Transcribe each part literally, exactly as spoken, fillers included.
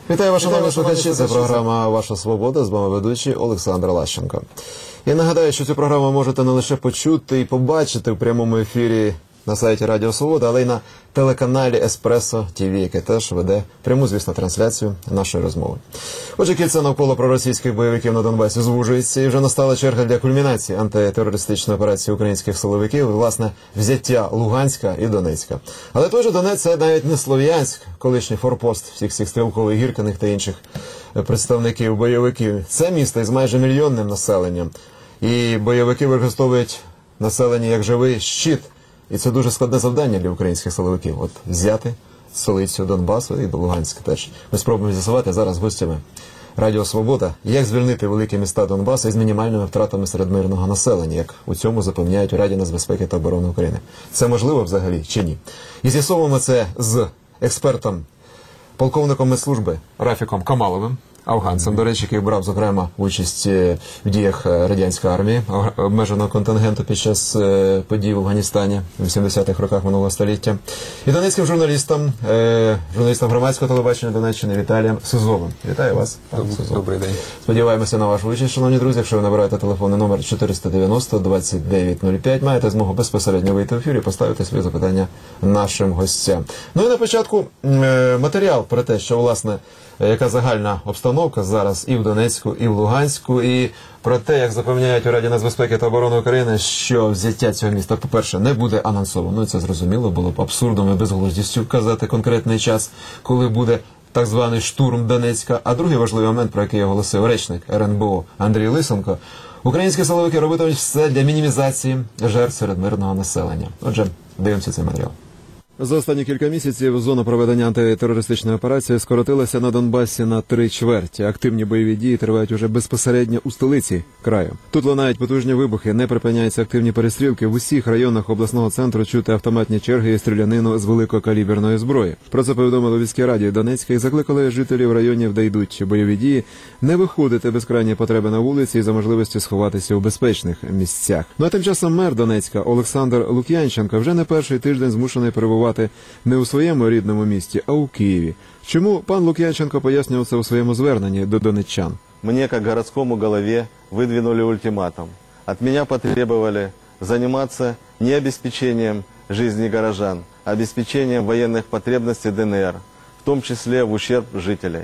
Вітаю вас, шановні слухачі. Це програма «Ваша свобода». З вами ведучий Олександр Лащенко. Я нагадаю, що цю програму можете не лише почути і побачити в прямому ефірі на сайті Радіо Свобода, але й на телеканалі Еспресо ТВ, яке теж веде пряму, звісно, трансляцію нашої розмови. Отже, кільце навколо проросійських бойовиків на Донбасі звужується, і вже настала черга для кульмінації антитерористичної операції українських силовиків, власне, взяття Луганська і Донецька. Але той же Донець – це навіть не Слов'янськ, колишній форпост всіх цих стрілкових, гірканих та інших представників бойовиків. Це місто із майже мільйонним населенням. І бойовики використовують населення як живий щит. І це дуже складне завдання для українських силовиків. От взяти столицю Донбасу і до Луганська теж. Ми спробуємо з'ясувати зараз з гостями Радіо Свобода, як звільнити великі міста Донбасу із мінімальними втратами серед мирного населення, як у цьому запевняють у Раді нацбезпеки та оборони України. Це можливо взагалі чи ні? І з'ясовуємо це з експертом, полковником медслужби Рафіком Камаловим, афганцем, до речі, який брав, зокрема, участь в діях радянської армії, обмеженого контингенту під час подій в Афганістані в вісімдесятих роках минулого століття. І донецьким журналістом, журналістом громадського телебачення Донеччини Віталієм Сизовим. Вітаю вас, пан Сизов. Добрий день. Сподіваємося на вашу участь, шановні друзі. Якщо ви набираєте телефонний номер чотириста дев'яносто двадцять дев'ять нуль п'ять, маєте змогу безпосередньо вийти в ефір і поставити свої запитання нашим гостям. Ну і на початку матеріал про те, що, власне, яка загальна обстановка зараз і в Донецьку, і в Луганську, і про те, як запевняють у Раді нацбезпеки та оборони України, що взяття цього міста, по-перше, не буде анонсовано, і це зрозуміло, було б абсурдом і безглуздістю вказати конкретний час, коли буде так званий штурм Донецька. А другий важливий момент, про який оголосив речник ер ен бе о Андрій Лисенко, українські силовики робитимуть все для мінімізації жертв серед мирного населення. Отже, дивимося цей матеріал. За останні кілька місяців зона проведення антитерористичної операції скоротилася на Донбасі на три чверті. Активні бойові дії тривають уже безпосередньо у столиці краю. Тут лунають потужні вибухи, не припиняються активні перестрілки. В усіх районах обласного центру чути автоматні черги і стрілянину з великокаліберної зброї. Про це повідомили в міській раді Донецька і закликали жителів районів, де йдуть бойові дії, не виходити без крайньої потреби на вулиці і за можливості сховатися у безпечних місцях. Ну а тим часом мер Донецька Олександр Лук'янченко вже не перший тиждень змушений перебувати не у своєму рідному місті, а у Києві. Чому пан Лук'янченко пояснював це у своєму зверненні до донеччан? Мне, как городскому голове, выдвинули ультиматум. От меня потребовали заниматься не обеспечением жизни горожан, а обеспечением военных потребностей дэ эн эр, в том числе в ущерб жителей.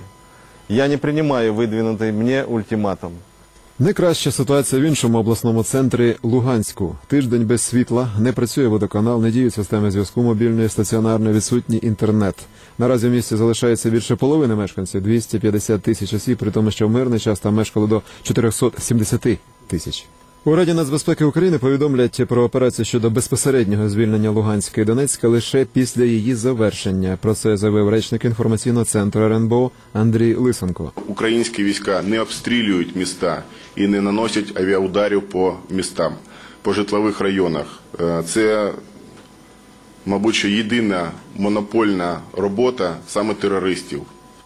Я не принимаю выдвинутый мне ультиматум. Не краща ситуація в іншому обласному центрі Луганську. Тиждень без світла, не працює водоканал, не діють системи зв'язку мобільної, стаціонарної, відсутній інтернет. Наразі в місті залишається більше половини мешканців – двісті п'ятдесят тисяч осіб, при тому, що в мирний час там мешкало до чотириста сімдесят тисяч. У Раді нацбезпеки України повідомлять про операцію щодо безпосереднього звільнення Луганська і Донецька лише після її завершення. Про це заявив речник інформаційного центру ер ен бе о Андрій Лисенко. Українські війська не обстрілюють міста і не наносять авіаударів по містам, по житлових районах. Це, мабуть, що єдина монопольна робота саме терористів.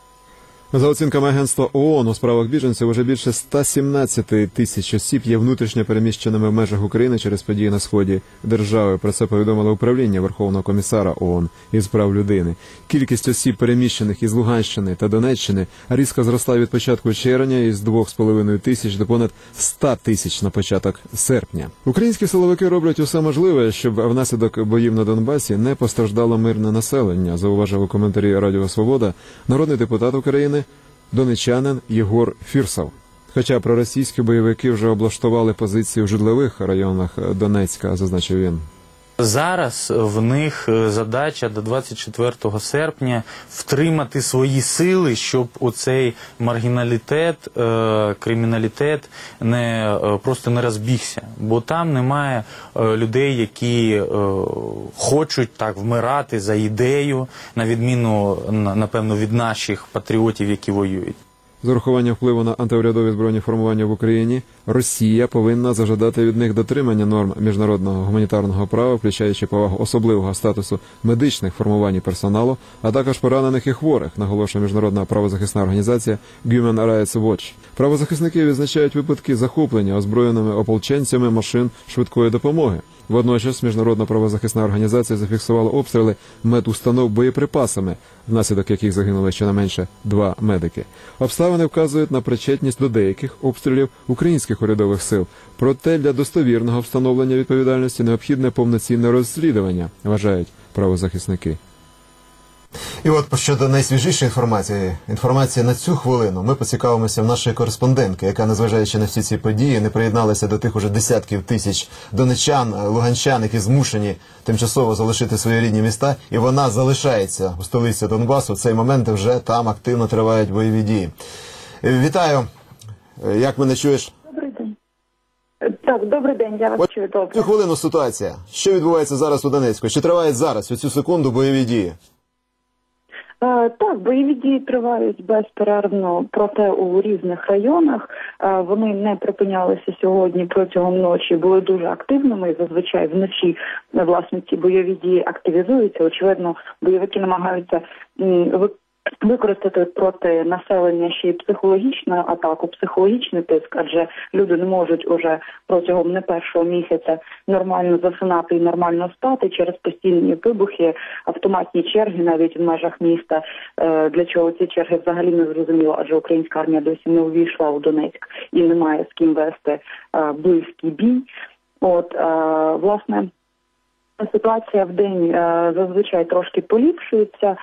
За оцінками агентства ООН у справах біженців, уже більше ста сімнадцяти тисяч осіб є внутрішньо переміщеними в межах України через події на сході держави. Про це повідомило управління Верховного комісара ООН із прав людини. Кількість осіб, переміщених із Луганщини та Донеччини, різко зросла від початку червня із двох з половиною тисяч до понад ста тисяч на початок серпня. Українські силовики роблять усе можливе, щоб внаслідок боїв на Донбасі не постраждало мирне населення, зауважив у коментарі Радіо Свобода народний депутат України, донеччанин Єгор Фірсов. Хоча проросійські бойовики вже облаштували позиції в житлових районах Донецька, зазначив він. Зараз в них задача до двадцять четвертого серпня втримати свої сили, щоб оцей маргіналітет, криміналітет не, просто не розбігся. Бо там немає людей, які хочуть так вмирати за ідею, на відміну, напевно, від наших патріотів, які воюють. З урахуванням впливу на антиурядові збройні формування в Україні, Росія повинна зажадати від них дотримання норм міжнародного гуманітарного права, включаючи повагу особливого статусу медичних формувань і персоналу, а також поранених і хворих, наголошує міжнародна правозахисна організація Human Rights Watch. Правозахисники відзначають випадки захоплення озброєними ополченцями машин швидкої допомоги. Водночас міжнародна правозахисна організація зафіксувала обстріли медустанов боєприпасами, внаслідок яких загинули щонайменше два медики. Обставини вказують на причетність до деяких обстрілів українських урядових сил. Проте для достовірного встановлення відповідальності необхідне повноцінне розслідування, вважають правозахисники. І от щодо найсвіжішої інформації, інформація на цю хвилину, ми поцікавимося в нашої кореспондентки, яка, незважаючи на всі ці події, не приєдналася до тих уже десятків тисяч донеччан, луганчан, які змушені тимчасово залишити свої рідні міста, і вона залишається у столиці Донбасу. В цей момент вже там активно тривають бойові дії. Вітаю! Як мене чуєш? Добрий день. Так, добрий день, я вас От чую добре. цю хвилину ситуація. Що відбувається зараз у Донецьку? Чи тривають зараз, у цю секунду, бойові дії? Е, Так, бойові дії тривають безперервно, проте у різних районах. Е, Вони не припинялися сьогодні протягом ночі, були дуже активними. Зазвичай вночі, е, власне, ці бойові дії активізуються. Очевидно, бойовики намагаються м, ви- використати проти населення ще й психологічну атаку, психологічний тиск, адже люди не можуть уже протягом не першого місяця нормально засинати і нормально спати через постійні вибухи, автоматні черги навіть в межах міста. Е, Для чого ці черги взагалі не зрозуміло, адже українська армія досі не увійшла у Донецьк і немає з ким вести е, близький бій. От, е, власне, ситуація в день е, зазвичай трошки поліпшується, е,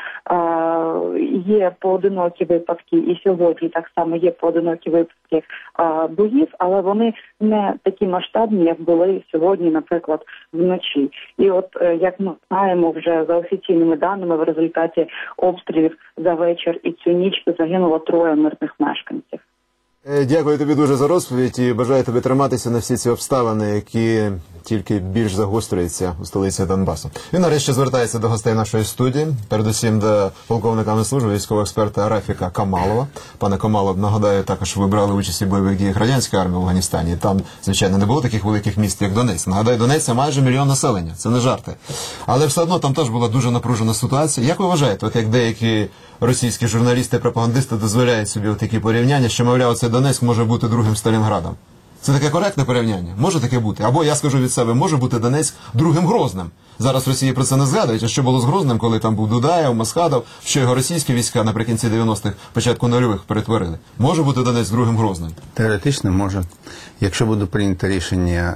є поодинокі випадки, і сьогодні так само є поодинокі випадки е, боїв, але вони не такі масштабні, як були сьогодні, наприклад, вночі. І от, е, як ми знаємо вже за офіційними даними, в результаті обстрілів за вечір і цю ніч загинуло троє мирних мешканців. Е, Дякую тобі дуже за розповідь і бажаю тобі триматися на всі ці обставини, які тільки більш загострюються у столиці Донбасу. І нарешті звертається до гостей нашої студії, передусім до полковника служби військового експерта Рафіка Камалова. Пане Камалов, нагадаю, також ви брали участь у бойових діях радянської армії в Афганістані. Там, звичайно, не було таких великих міст, як Донецьк. Нагадаю, Донецьк – це майже мільйон населення, це не жарти. Але все одно там теж була дуже напружена ситуація. Як ви вважаєте, от як деякі російські журналісти, пропагандисти дозволяють собі такі порівняння, що, мовляв, цей Донецьк може бути другим Сталінградом? Це таке коректне порівняння? Може таке бути? Або, я скажу від себе, може бути Донецьк другим Грозним. Зараз Росії про це не згадують, а що було з Грозним, коли там був Дудаєв, Масхадов, що його російські війська наприкінці дев'яностих, початку нульових перетворили. Може бути Донецьк другим Грозним? Теоретично може. Якщо буде прийнято рішення,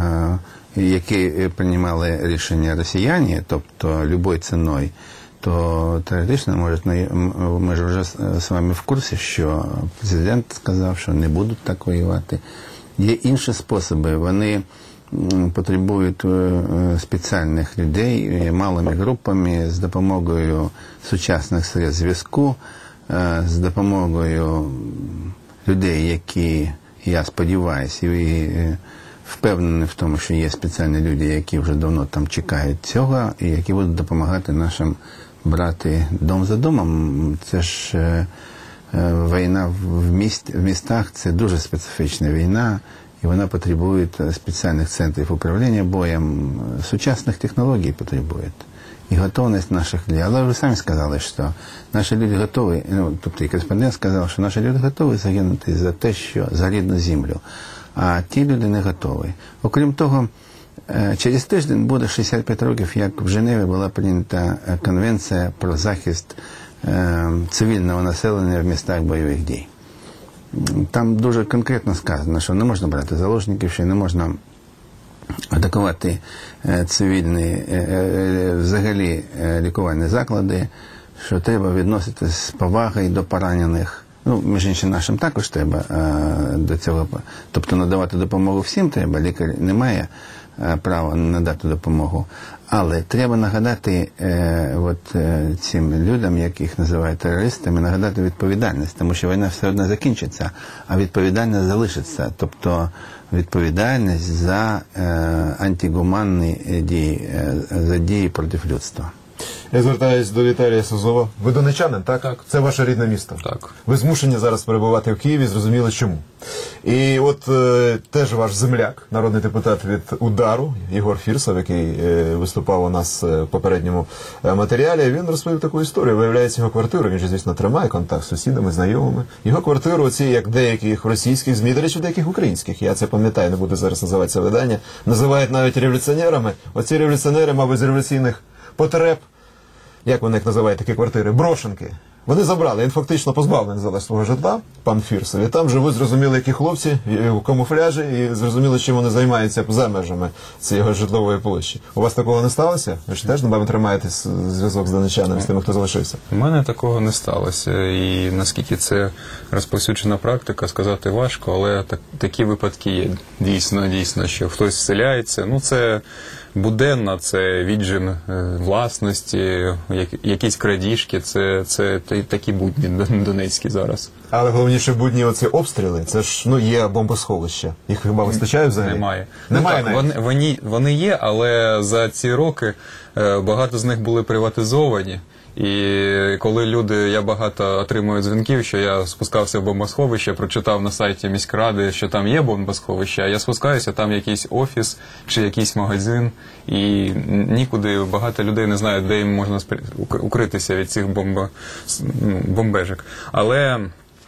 е, які приймали рішення росіяни, тобто любою ціною, то теоретично, може, ми ж вже з вами в курсі, що президент сказав, що не будуть так воювати. Є інші способи, вони потребують спеціальних людей малими групами з допомогою сучасних средств зв'язку, з допомогою людей, які, я сподіваюся, і впевнений в тому, що є спеціальні люди, які вже давно там чекають цього, і які будуть допомагати нашим брати дом за домом. Це ж е, е, війна в, міст, в містах, це дуже специфічна війна, і вона потребує спеціальних центрів управління боєм, сучасних технологій потребує. І готовність наших людей. Але ви самі сказали, що наші люди готові, ну, тобто і кореспондент сказав, що наші люди готові загинути за те, що за рідну землю, а ті люди не готові. Окрім того, через тиждень буде шістдесят п'ять років, як в Женеві була прийнята конвенція про захист цивільного населення в містах бойових дій. Там дуже конкретно сказано, що не можна брати заложників, що не можна атакувати цивільні, взагалі лікувальні заклади, що треба відноситись з повагою до поранених. Ну, між іншим, нашим також треба до цього, тобто надавати допомогу всім треба, лікар не має права надати допомогу. Але треба нагадати е, от, е, цим людям, яких називають терористами, нагадати відповідальність, тому що війна все одно закінчиться, а відповідальність залишиться. Тобто відповідальність за е, антигуманні дії, е, за дії проти людства. Я звертаюсь до Віталія Созова. Ви донечанин, так? Так. Це ваше рідне місто? Так. Ви змушені зараз перебувати в Києві, зрозуміли чому. І от е, теж ваш земляк, народний депутат від «Удару», Єгор Фірсов, який е, виступав у нас е, в попередньому е, матеріалі, він розповів таку історію. Виявляється, його квартиру, він же, звісно, тримає контакт з сусідами, знайомими. Його квартиру, оці, як деяких російських ЗМІ, до речі, деяких українських, я це пам'ятаю, не буду зараз називати це видання, називають навіть революціонерами. Оці революціонери, мабуть, з революційних потреб, як вони їх називають, такі квартири, брошенки. Вони забрали, він фактично позбавлений зараз свого житла, пан Фірсов. І там живуть, зрозуміло, які хлопці в камуфляжі, і зрозуміло, чим вони займаються за межами цієї житлової площі. У вас такого не сталося? Ви ж теж, напевно, тримаєтесь зв'язок з донечанами, з тими, хто залишився? У мене такого не сталося. І наскільки це розповсюджена практика, сказати важко, але так, такі випадки є. Дійсно, дійсно, що хтось вселяється. Ну, це буденно, це віджим е, власності, як, якісь крадіжки, це, це та- такі будні дон- донецькі зараз. Але головніше будні оці обстріли, це ж, ну, є бомбосховища. Їх хіба вистачає взагалі? Немає. Немає Ну, так, навіть? вони, вони, вони є, але за ці роки е, багато з них були приватизовані. І коли люди, я багато отримую дзвінків, що я спускався в бомбосховище, прочитав на сайті міськради, що там є бомбосховище, а я спускаюся, там якийсь офіс чи якийсь магазин, і нікуди багато людей не знають, де їм можна спри- ук- укритися від цих бомбо, ну, бомбежок. Але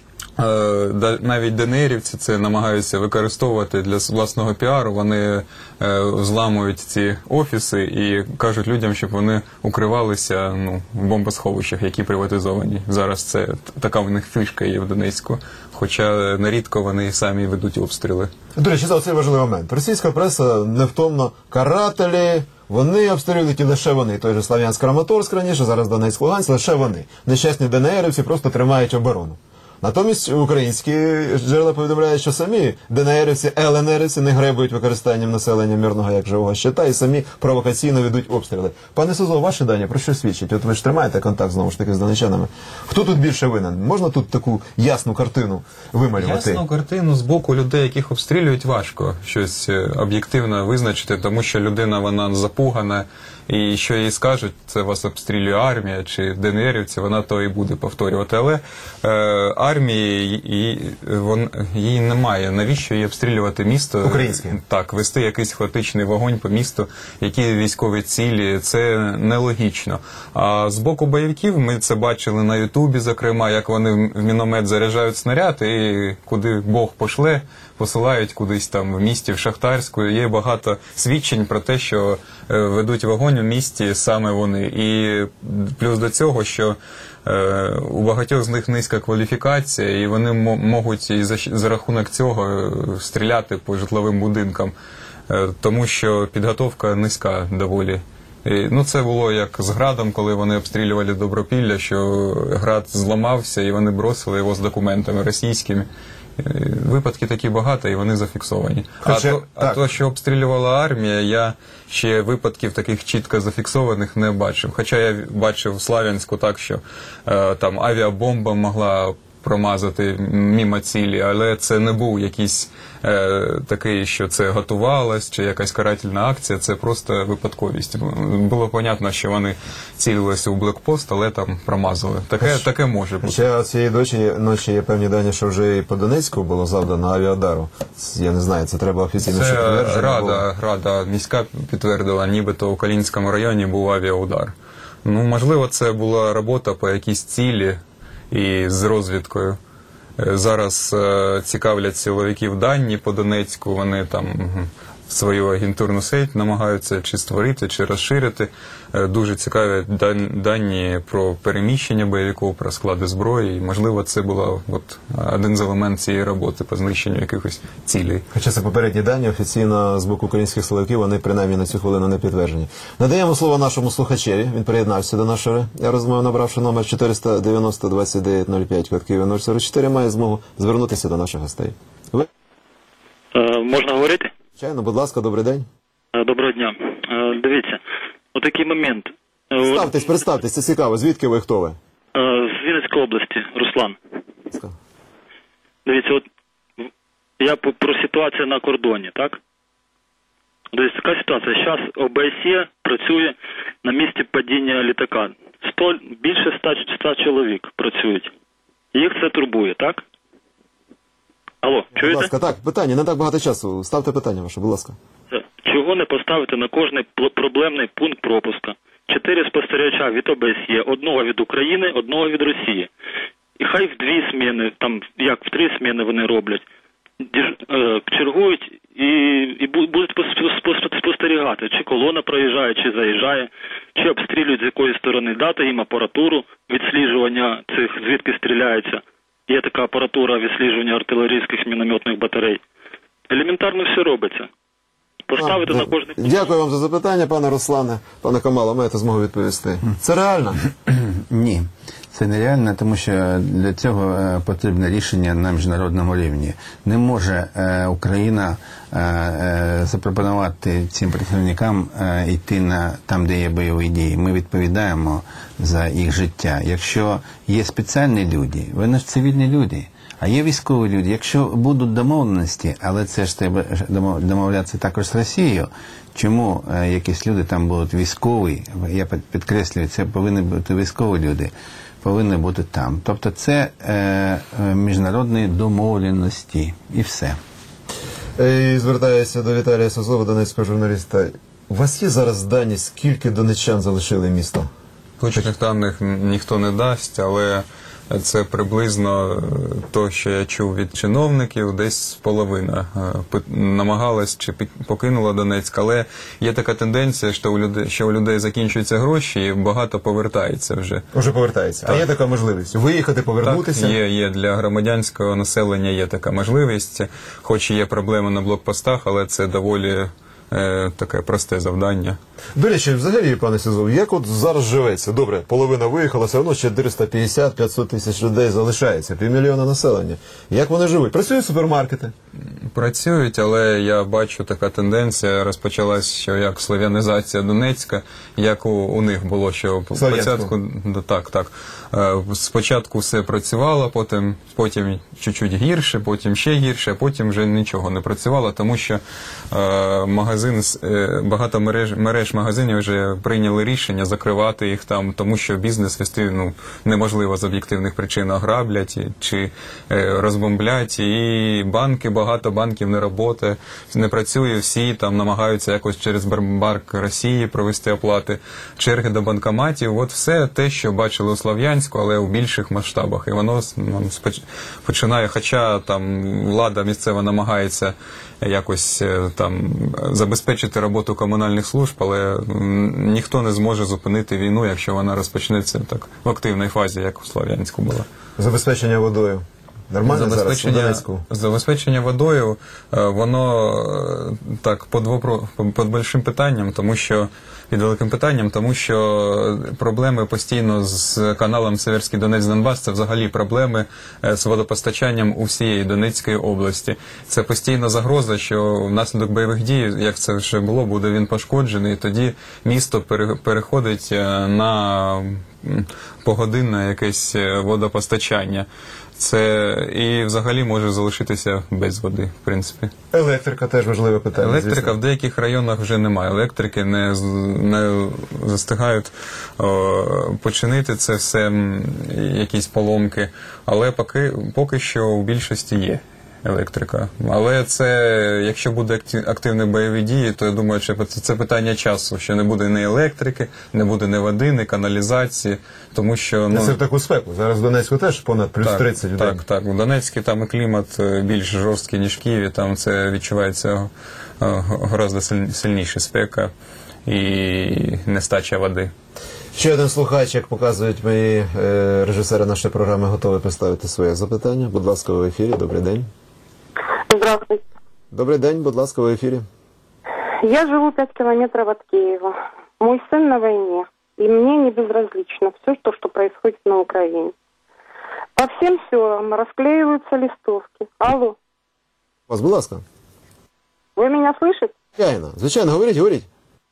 Е, да- навіть ДНРівці це намагаються використовувати для с- власного піару. Вони е, зламують ці офіси і кажуть людям, щоб вони укривалися, ну, в бомбосховищах, які приватизовані. Зараз це т- така в них фішка є в Донецьку. Хоча нерідко вони самі ведуть обстріли. До речі, це оцей важливий момент. Російська преса невтомно карателі, вони обстрілюють і лише вони. Той же Слав'янськ-Краматорськ раніше, зараз Донецьк-Луганськ, лише вони. Нещасні ДНРівці просто тримають оборону. Натомість українські джерела повідомляють, що самі ДНРівці, ЛНРівці не гребують використанням населення мирного як живого щита і самі провокаційно ведуть обстріли. Пане Созов, ваші дані про що свідчать? От ви ж тримаєте контакт знову ж таки з донечанами. Хто тут більше винен? Можна тут таку ясну картину вималювати? Ясну картину з боку людей, яких обстрілюють, важко щось е, об'єктивно визначити, тому що людина, вона запугана, і що їй скажуть, це вас обстрілює армія чи ДНРівці, вона то і буде повторювати. Але е, армії її, вон, її немає. Навіщо їй обстрілювати місто? Українське. Так, вести якийсь хаотичний вогонь по місту, які військові цілі, це нелогічно. А з боку бойовиків ми це бачили на Ютубі, зокрема, як вони в міномет заряджають снаряд і куди Бог пошле, посилають кудись там в місті, в Шахтарську. Є багато свідчень про те, що е, ведуть вогонь у місті саме вони. І плюс до цього, що е, у багатьох з них низька кваліфікація, і вони мо- можуть і за, щ- за рахунок цього е, стріляти по житловим будинкам, е, тому що підготовка низька доволі. І, ну, це було як з градом, коли вони обстрілювали Добропілля, що град зламався і вони бросили його з документами російськими. Е, Випадки такі багато, і вони зафіксовані. Хоча- а, то, а так. то, що обстрілювала армія, я ще випадків таких чітко зафіксованих не бачив. Хоча я бачив в Слав'янську так, що е, там авіабомба могла промазати мімо цілі, але це не був якийсь е, такий, що це готувалось, чи якась карательна акція, це просто випадковість. Було понятно, що вони цілилися у блекпост, але там промазали. Таке, таке може бути. Ще цієї ночі, ночі є певні дані, що вже і по Донецьку було завдано авіадару. Я не знаю, це треба офіційно ще Це підтвердження було. Рада, Рада міська підтвердила, нібито у Калінському районі був авіаудар. Ну, можливо, це була робота по якійсь цілі і з розвідкою. Е, Зараз е, цікавлять силовиків дані по Донецьку, вони там мгм, свою агентурну сеть намагаються чи створити, чи розширити. Е, Дуже цікаві дан- дані про переміщення бойовиків, про склади зброї. І, можливо, це була от один з елементів цієї роботи по знищенню якихось цілей. Хоча це попередні дані, офіційно з боку українських силовиків, вони принаймні на цю хвилину не підтверджені. Надаємо слово нашому слухачеві, він приєднався до нашої розмови, набравши номер чотириста дев'яносто двадцять дев'ять нуль п'ять, код Києва нуль сорок чотири, має змогу звернутися до наших гостей. Ви, Е, Можна говорити? звичайно, будь ласка, добрий день. Е, Доброго дня. Е, Дивіться, отакий момент. Е, от, Представтесь, представтесь, це цікаво. Звідки ви, хто ви? е, З Вінницької області, Руслан. Дивіться, от в- я по- про ситуацію на кордоні, так? Дивіться, така ситуація. Зараз ОБСЄ працює на місці падіння літака. сто, більше ста чоловік працюють. Їх це турбує, так? Алло, Будь чуєте? ласка, так, питання, не так багато часу. Ставте питання ваше, будь ласка. Чого не поставити на кожний пл- проблемний пункт пропуска? Чотири спостерігача від О Б С Є, одного від України, одного від Росії. І хай в дві зміни, там як в три зміни вони роблять, діж, е, чергують і, і бу- будуть пос- пос- спостерігати, чи колона проїжджає, чи заїжджає, чи обстрілюють з якої сторони, дати їм апаратуру відсліджування цих, звідки стріляється. Є така апаратура відсліджування артилерійських мінометних батарей. Елементарно все робиться. Поставити А, на кожний пункт. Дякую вам за запитання, пане Руслане. Пане Камало, маєте змогу відповісти. Це реально? Ні, це нереально, тому що для цього е, потрібне рішення на міжнародному рівні. Не може е, Україна е, е, запропонувати цим працівникам е, йти на там, де є бойові дії. Ми відповідаємо за їх життя. Якщо є спеціальні люди, вони ж цивільні люди. А є військові люди. Якщо будуть домовленості, але це ж треба домов- домовлятися також з Росією, чому е, якісь люди там будуть військові, я під- підкреслюю, це повинні бути військові люди, повинні бути там. Тобто це е, е, міжнародні домовленості і все. І звертаюся до Віталія Созова, донецького журналіста. У вас є зараз дані, скільки донеччан залишили місто? Точних даних ніхто не дасть, але це приблизно то, що я чув від чиновників, десь половина е, пи- намагалась чи пі- покинула Донецьк, але є така тенденція, що у людей, що у людей закінчуються гроші і багато повертається вже. Уже повертається. А Так. є така можливість? Виїхати, повернутися? Так, є, є для громадянського населення є така можливість, хоч і є проблеми на блокпостах, але це доволі е, таке просте завдання. До речі, взагалі, пане Сізов, як от зараз живеться? Добре, половина виїхала, все одно ще чотириста п'ятдесят - п'ятсот тисяч людей залишається, півмільйона населення. Як вони живуть? Працюють супермаркети? Працюють, але я бачу, така тенденція розпочалась, що як слов'янізація Донецька, як у, у них було, що Слов'янську. спочатку, да, так, так, Е, спочатку все працювало, потім, потім чуть-чуть гірше, потім ще гірше, а потім вже нічого не працювало, тому що е, магазин, е, багато мереж, мереж магазинів вже прийняли рішення закривати їх там, тому що бізнес вести ну, неможливо з об'єктивних причин, ограблять і- чи е, розбомблять, і банки, багато банків не роботи, не працює, всі там намагаються якось через Барбарк Росії провести оплати, черги до банкоматів, от все те, що бачили у Слов'янську, але у більших масштабах. І воно ну, споч- починає, хоча там влада місцева намагається якось е, там забезпечити роботу комунальних служб, але м, ніхто не зможе зупинити війну, якщо вона розпочнеться так в активній фазі, як у Слов'янську була. Забезпечення водою. Нормально зараз у Забезпечення, Донецьку? забезпечення водою, е, воно е, так під, вопро- під большим питанням, тому що під великим питанням, тому що проблеми постійно з каналом Северський Донець-Донбас, це взагалі проблеми е, з водопостачанням усієї Донецької області. Це постійна загроза, що внаслідок бойових дій, як це вже було, буде він пошкоджений, і тоді місто пере- переходить е, на м, погодинне якесь е, водопостачання. Це і взагалі може залишитися без води, в принципі. Електрика теж важливе питання. Електрика звісно. в деяких районах вже немає. Електрики не, з- не застигають о, починити це все, м, якісь поломки. Але поки, поки що у більшості є електрика. Але це, якщо буде акті- активні бойові дії, то я думаю, що це, це питання часу, що не буде ні електрики, не буде ні води, ні каналізації, тому що... Це Ну, в таку спеку. Зараз в Донецьку теж понад плюс тридцять людей. так, так. У Донецьку там і клімат е, більш жорсткий, ніж в Києві. Там це відчувається е, гораздо силь- сильніше спека і нестача води. Ще один слухач, як показують мої е, режисери нашої програми, готовий поставити своє запитання. Будь ласка, ви в ефірі. Добрий день. Здравствуйте. Добрий день, будь ласка, ви в ефірі. Я живу пять километров от Киева. Мой сын на войне, и мне не безразлично все, то, что происходит на Украине. По всем селам расклеиваются листовки. Алло, Вас, будь ласка. вы меня слышите? Звичайно, звичайно, говоріть, говоріть.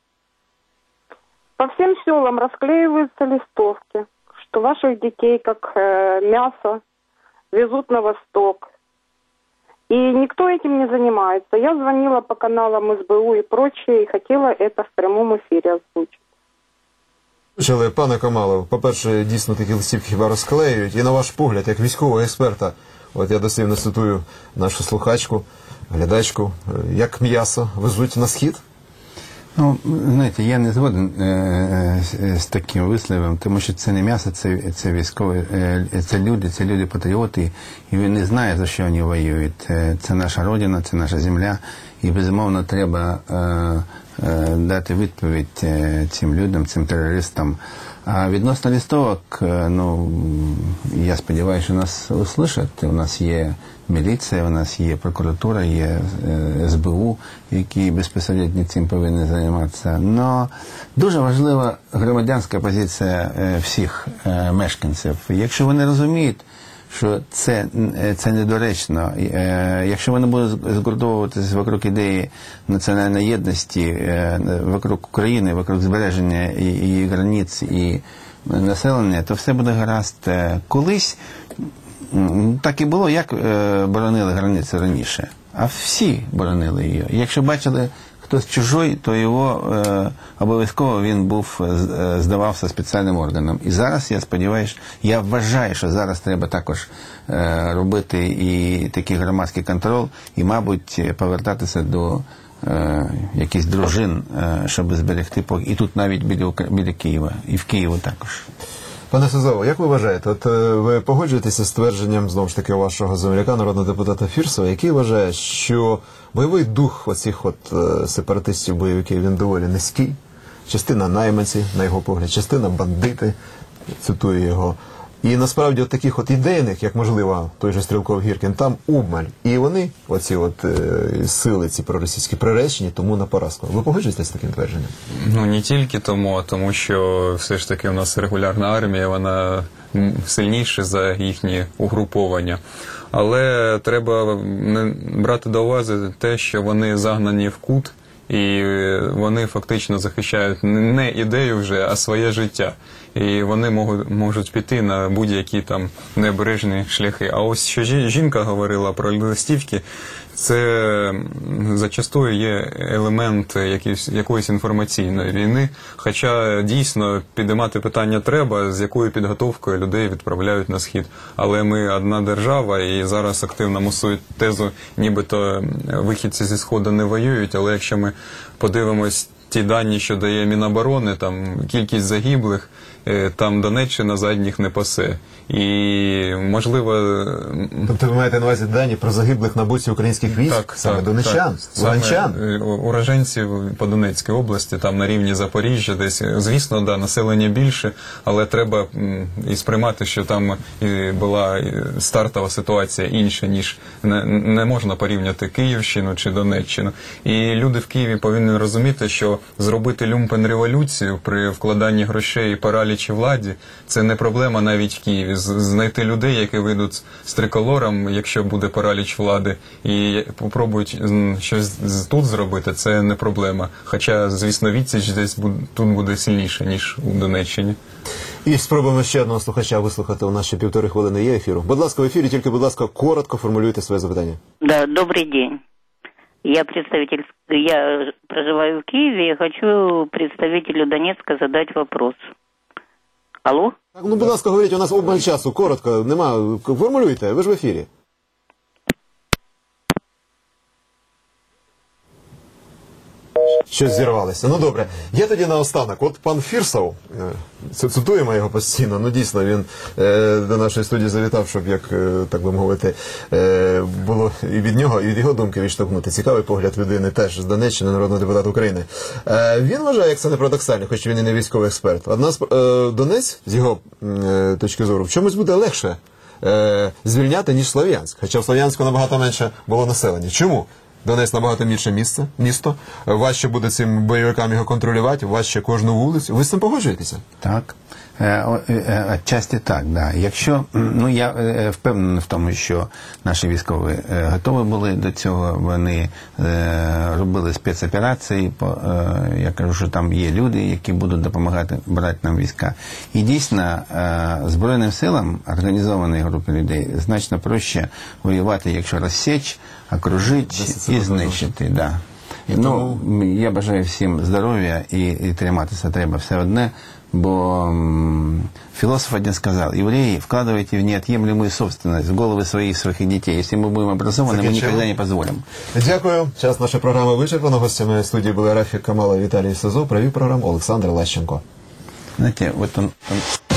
По всем селам расклеиваются листовки, что ваших детей, как э, мясо, везут на восток. И никто этим не занимается. Я звонила по каналам эс бэ у и прочее, и хотела это в прямом эфире озвучить. Почали, пане Камалов, по-перше, дійсно такі листівки хіба розклеюють. І на ваш погляд, як військового експерта, от я дослівно цитую нашу слухачку, глядачку, як м'ясо везуть на схід? Ну, знаєте, я не згоден е, з, з таким висловом, тому що це не м'ясо, це, це військові, е, це люди, це люди-патріоти, і він не знає, за що вони воюють. Е, це наша родина, це наша земля, і, безумовно, треба е, е, дати відповідь е, цим людям, цим терористам. А відносно листовок, е, ну, я сподіваюся, що нас услышать. У нас є міліція, у нас є прокуратура, є е, ес бе у, які безпосередньо цим повинні займатися. Но дуже важлива громадянська позиція е, всіх е, мешканців. Якщо вони розуміють, що це, це недоречно, е, якщо вони будуть згуртовуватися вокруг ідеї національної єдності, е, вокруг України, вокруг збереження і, і границь, і населення, то все буде гаразд. Колись так і було, як е, боронили границі раніше. А всі боронили її. Якщо бачили хтось чужий, то його е, обов'язково він був, е, здавався спеціальним органам. І зараз, я сподіваюся, я вважаю, що зараз треба також е, робити і такий громадський контроль, і, мабуть, повертатися до е, якихось дружин, е, щоб зберегти, і тут навіть біля, біля Києва, і в Києві також. Пане Сизово, як ви вважаєте, от ви погоджуєтеся з твердженням, знову ж таки, вашого земляка, народного депутата Фірсова, який вважає, що бойовий дух оцих от сепаратистів-бойовиків, він доволі низький, частина найманці, на його погляд, частина бандити, цитую його, і насправді от таких от ідейних, як, можливо, той же Стрілков Гіркін, там обмаль, і вони, оці от е, сили, ці проросійські, приречені тому на поразку. Ви погоджуєтеся з таким твердженням? Ну, не тільки тому, а тому що все ж таки у нас регулярна армія, вона сильніша за їхні угруповання. Але треба не брати до уваги те, що вони загнані в кут, і вони фактично захищають не ідею вже, а своє життя. І вони можуть, можуть піти на будь-які там необережні шляхи. А ось що жінка говорила про листівки, це зачастую є елемент якоїсь, якоїсь інформаційної війни. Хоча дійсно підіймати питання треба, з якою підготовкою людей відправляють на схід. Але ми одна держава, і зараз активно мусують тезу, нібито вихідці зі Сходу не воюють. Але якщо ми подивимось ті дані, що дає Міноборони, там кількість загиблих, там Донеччина задніх не пасе. І, можливо... Тобто ви маєте на увазі дані про загиблих на боці українських військ? Так, саме так, донеччан, луганчан? Уроженців по Донецькій області, там на рівні Запоріжжя десь. Звісно, да, населення більше, але треба і сприймати, що там і була стартова ситуація інша, ніж не, не можна порівняти Київщину чи Донеччину. І люди в Києві повинні розуміти, що зробити люмпен-революцію при вкладанні грошей і паралічі владі – це не проблема навіть в Києві. Знайти людей, які вийдуть з триколором, якщо буде параліч влади, і попробують щось тут зробити, це не проблема. Хоча, звісно, відсіч десь тут буде сильніше, ніж у Донеччині. І спробуємо ще одного слухача вислухати. У нас ще півтори хвилини є ефіру. Будь ласка, в ефірі, тільки, будь ласка, коротко формулюйте своє запитання. Да, добрый день. Я представитель, я проживаю в Киеве и хочу представителю Донецка задать вопрос. Алло? Так, ну, будь ласка, говоріть, у нас обмаль часу, коротко, нема, формулюйте, ви ж в ефірі. Щось зірвалося. Ну добре. Я тоді наостанок. От пан Фірсов, це цитуємо його постійно, ну дійсно він е, до нашої студії завітав, щоб, як е, так би мовити, е, було і від нього, і від його думки відштовхнути. Цікавий погляд людини теж з Донеччини, народного депутата України. Е, він вважає, як це не парадоксально, хоч він і не військовий експерт. Одна з е, Донець, з його е, точки зору, в чомусь буде легше е, звільняти, ніж Слов'янськ. Хоча в Слов'янську набагато менше було населення. Чому? Донець набагато більше місце, місто. Важче буде цим бойовикам його контролювати, важче кожну вулицю. Ви з цим погоджуєтеся? Так. Отчасті так, да. Якщо, ну я впевнений в тому, що наші військові готові були до цього, вони робили спецоперації, я кажу, що там є люди, які будуть допомагати брати нам війська. І дійсно, Збройним силам, організованої групи людей, значно проще воювати, якщо розсіч, окружити і знищити, да. Ну, я бажаю всім здоров'я і, і триматися треба все одне, бо м, философ один сказал: евреи, вкладывайте в неотъемлемую собственность в головы своих своих детей. Если мы будем образованы, мы никогда не позволим. Дякую. Час нашої програми вичерпано. Гостями студії були Рафік Камала і Віталій Сизо. Провів програму Олександр Лащенко. Знаете, вот он, он